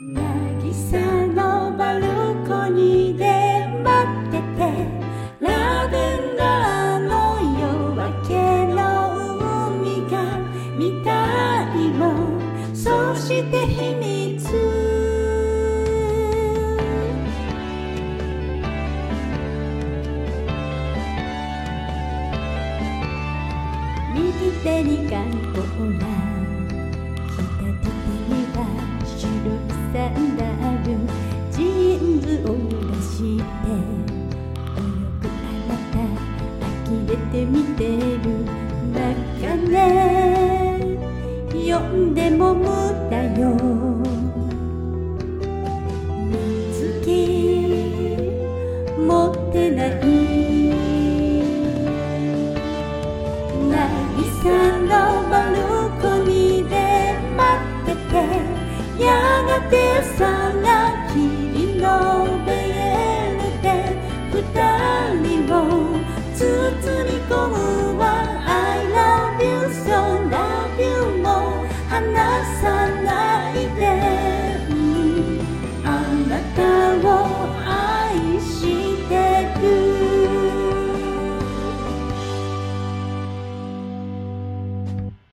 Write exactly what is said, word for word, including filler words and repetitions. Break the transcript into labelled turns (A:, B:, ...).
A: 渚のバルコニーで待ってて、ラベンダーの夜明けの海が見たいも、そして秘密右手にガンコーラ、左手には白いサンダル、ジーンズを出して泳ぐあなた、呆れて見てるバカね、呼んでも無駄よ。水着持ってない渚のバルコニーで待ってて、やがて空霧のベールで二人を包み込むわ。 I love you so love you も離さ